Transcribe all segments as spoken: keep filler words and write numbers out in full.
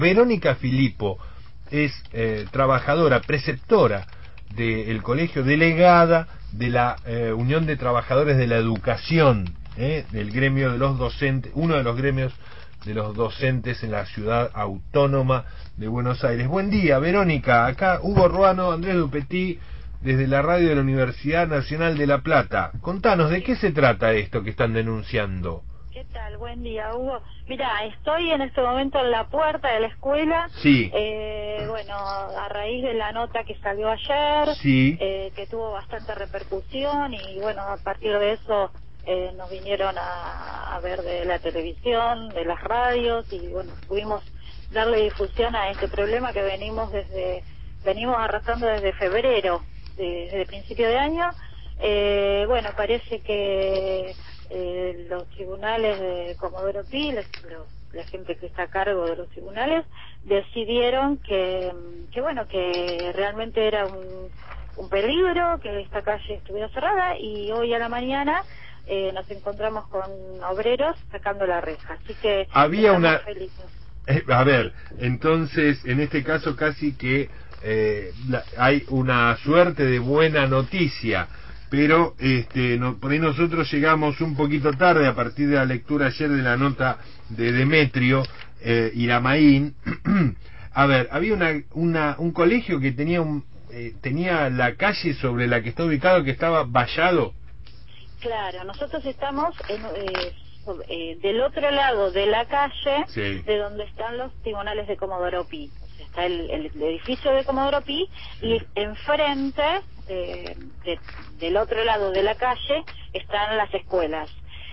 Verónica Filippo es eh, trabajadora, preceptora del colegio, delegada de la eh, Unión de Trabajadores de la Educación, eh, del gremio de los docentes, uno de los gremios de los docentes en la ciudad autónoma de Buenos Aires. Buen día, Verónica. Acá Hugo Ruano, Andrés Dupetí, desde la radio de la Universidad Nacional de La Plata. Contanos, ¿de qué se trata esto que están denunciando? ¿Qué tal? Buen día, Hugo. Mira, estoy en este momento en la puerta de la escuela. Sí. Eh, bueno, a raíz de la nota que salió ayer, Sí. eh, que tuvo bastante repercusión y bueno, a partir de eso eh, nos vinieron a, a ver de la televisión, de las radios y bueno, pudimos darle difusión a este problema que venimos desde venimos arrastrando desde febrero, desde el principio de año. Eh, bueno, parece que eh, los tribunales de Comodoro Pi, los, los, la gente que está a cargo de los tribunales, decidieron que, que bueno, que realmente era un, un peligro que esta calle estuviera cerrada y hoy a la mañana eh, nos encontramos con obreros sacando la reja. Así que había estamos una... felices. Eh, a ver, entonces, en este caso casi que eh, la, hay una suerte de buena noticia, pero este, no, por ahí nosotros llegamos un poquito tarde a partir de la lectura ayer de la nota de Demetrio eh, Iramaín. A ver, había una, una, un colegio que tenía, un, eh, tenía la calle sobre la que está ubicado que estaba vallado. Claro, nosotros estamos en, eh, eh, del otro lado de la calle, Sí. de donde están los tribunales de Comodoro Pi. O sea, está el, el edificio de Comodoro Pi Sí. y enfrente, eh, de, del otro lado de la calle, están las escuelas.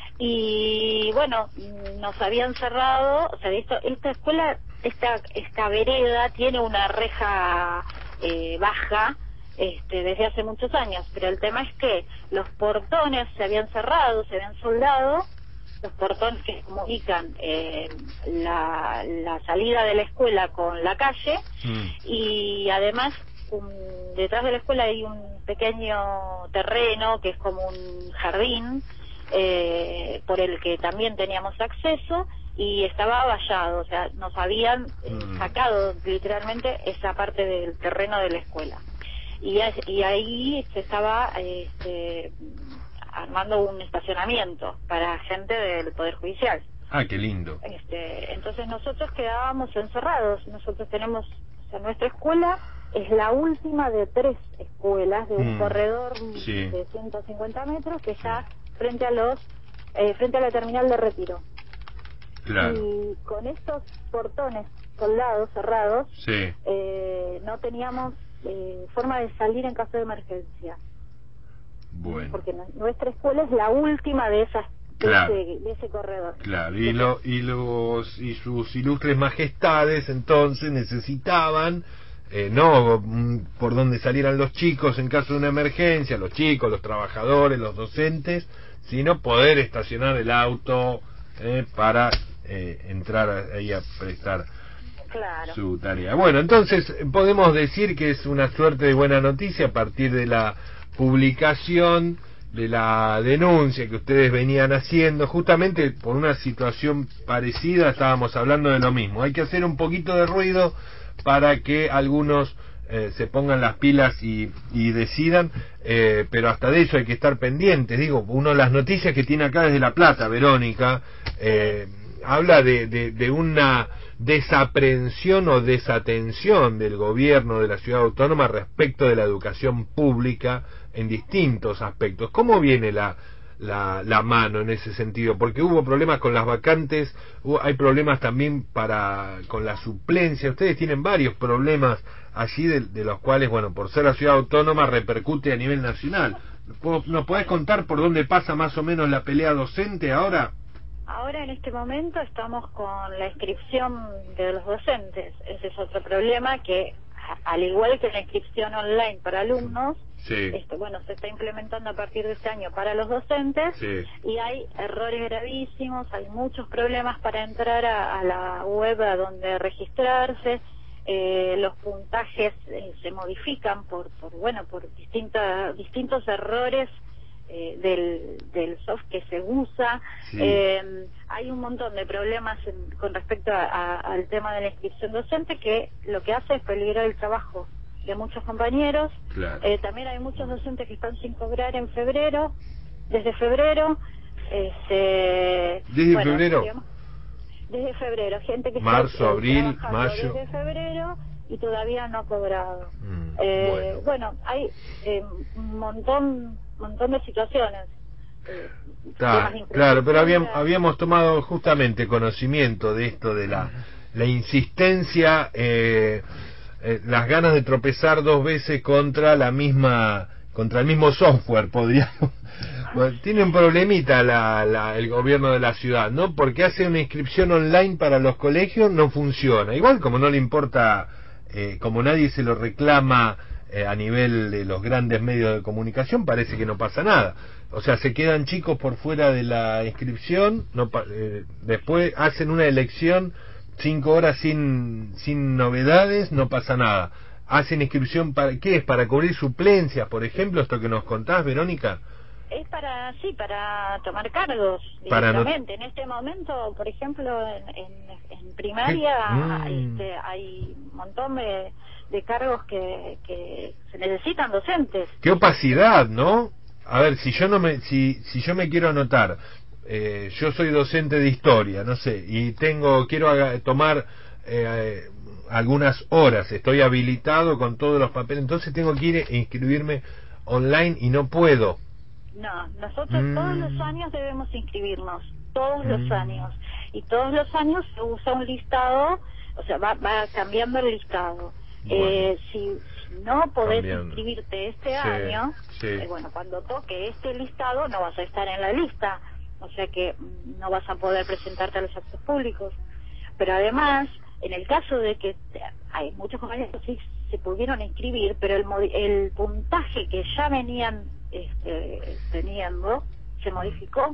Y bueno, nos habían cerrado, o sea, esto, esta escuela, esta, esta vereda tiene una reja eh, baja, Este, desde hace muchos años, pero el tema es que los portones se habían cerrado, se habían soldado, los portones que comunican eh, la, la salida de la escuela con la calle, Mm. y además un, detrás de la escuela hay un pequeño terreno que es como un jardín, eh, por el que también teníamos acceso, y estaba vallado, o sea, nos habían eh, Mm. sacado literalmente esa parte del terreno de la escuela. Y, y ahí se estaba este, armando un estacionamiento para gente del Poder Judicial. Ah, qué lindo. Este, entonces nosotros quedábamos encerrados. Nosotros tenemos, o sea, nuestra escuela es la última de tres escuelas de un Mm. corredor Sí. de ciento cincuenta metros que Sí. está frente a los eh, frente a la terminal de Retiro. Claro. Y con estos portones soldados cerrados, Sí. eh, no teníamos eh, forma de salir en caso de emergencia. Bueno. Porque no, nuestra escuela es la última de esas de, Claro. ese, de ese corredor. Claro, y, lo, y, los, y sus ilustres majestades entonces necesitaban eh, no mm, por donde salieran los chicos en caso de una emergencia, los chicos, los trabajadores, los docentes, sino poder estacionar el auto eh, para eh, entrar ahí a prestar Claro. su tarea. Bueno, entonces podemos decir que es una suerte de buena noticia a partir de la publicación de la denuncia que ustedes venían haciendo, justamente por una situación parecida estábamos hablando de lo mismo. Hay que hacer un poquito de ruido para que algunos eh, se pongan las pilas y, y decidan, eh, pero hasta de eso hay que estar pendientes. Digo, uno de las noticias que tiene acá desde La Plata, Verónica, eh, habla de, de, de una desaprensión o desatención del gobierno de la ciudad autónoma respecto de la educación pública en distintos aspectos. ¿Cómo viene la, la, la mano en ese sentido? Porque hubo problemas con las vacantes, hubo, hay problemas también para con la suplencia. Ustedes tienen varios problemas allí de, de los cuales, bueno, por ser la ciudad autónoma repercute a nivel nacional. ¿Nos podés contar por dónde pasa más o menos la pelea docente ahora? Ahora en este momento estamos con la inscripción de los docentes. Ese es otro problema que, al igual que la inscripción online para alumnos, sí. esto, bueno, se está implementando a partir de este año para los docentes, sí. y hay errores gravísimos, hay muchos problemas para entrar a, a la web a donde registrarse. Eh, los puntajes eh, se modifican por, por bueno, por distintas, distintos errores eh, del, del soft que se usa. Sí. Eh, hay un montón de problemas en, con respecto a, a, al tema de la inscripción docente, que lo que hace es peligrar el trabajo de muchos compañeros. Claro. Eh, también hay muchos docentes que están sin cobrar en febrero, desde febrero. Este, ¿Desde bueno, febrero? digamos, desde febrero, gente que Marzo, está eh, abril, trabajando mayo. desde febrero y todavía no ha cobrado. Mm, Eh, bueno. bueno, hay eh, un montón, montón de situaciones. Eh, temas Está, de claro, pero habíamos, infraestructura. habíamos tomado justamente conocimiento de esto, de la, la insistencia, eh, eh, las ganas de tropezar dos veces contra la misma, contra el mismo software, podríamos. Bueno, tiene un problemita la, la, el gobierno de la ciudad, ¿no? Porque hace una inscripción online para los colegios, no funciona. Igual como no le importa, eh, como nadie se lo reclama eh, a nivel de los grandes medios de comunicación, parece que no pasa nada. O sea, se quedan chicos por fuera de la inscripción, no pa eh, después hacen una elección cinco horas sin, sin novedades, no pasa nada. Hacen inscripción para, ¿qué es? Para cubrir suplencias, por ejemplo, esto que nos contás, Verónica. Es para, sí, para tomar cargos Para no... directamente. En este momento, por ejemplo, en, en, en ¿Qué? primaria Mm. este, hay un montón de, de cargos que, que se necesitan docentes. Qué opacidad, ¿no? A ver, si yo no me, si, si yo me quiero anotar, eh, yo soy docente de historia, no sé, y tengo, quiero haga, tomar eh, algunas horas, estoy habilitado con todos los papeles, entonces tengo que ir e inscribirme online y no puedo. No, nosotros todos los Mm. años debemos inscribirnos, todos los Mm. años. Y todos los años se usa un listado, o sea, va, va cambiando el listado. Bueno, Eh, si, si no podés cambiando. inscribirte este Sí, año, sí. eh, bueno, cuando toque este listado no vas a estar en la lista, o sea que mm, no vas a poder presentarte a los actos públicos. Pero además, en el caso de que te- hay muchos compañeros que sí se pudieron inscribir, pero el, modi- el puntaje que ya venían este, teniendo se modificó.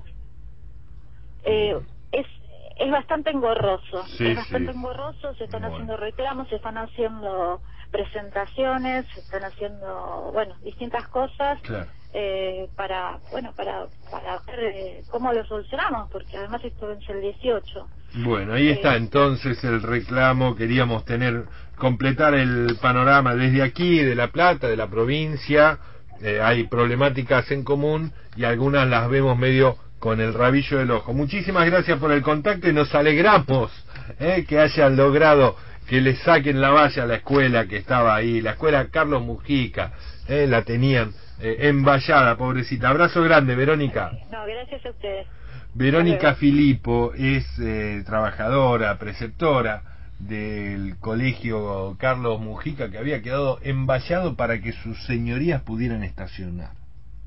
Eh, es es bastante engorroso, Sí, es bastante sí. engorroso, se están Bueno, haciendo reclamos, se están haciendo presentaciones, se están haciendo, bueno, distintas cosas claro. eh, para, bueno, para, para ver eh, cómo lo solucionamos, porque además esto vence el dieciocho. Bueno, ahí está Eh, entonces el reclamo. Queríamos tener, completar el panorama desde aquí, de La Plata, de la provincia. Eh, hay problemáticas en común y algunas las vemos medio con el rabillo del ojo. Muchísimas gracias por el contacto y nos alegramos eh, que hayan logrado que le saquen la valla a la escuela que estaba ahí, la escuela Carlos Mujica, eh, la tenían eh, envallada, pobrecita. Abrazo grande, Verónica. no, gracias a ustedes. Hasta Verónica luego. Filippo es eh, trabajadora, preceptora del colegio Carlos Mujica, que había quedado envallado para que sus señorías pudieran estacionar.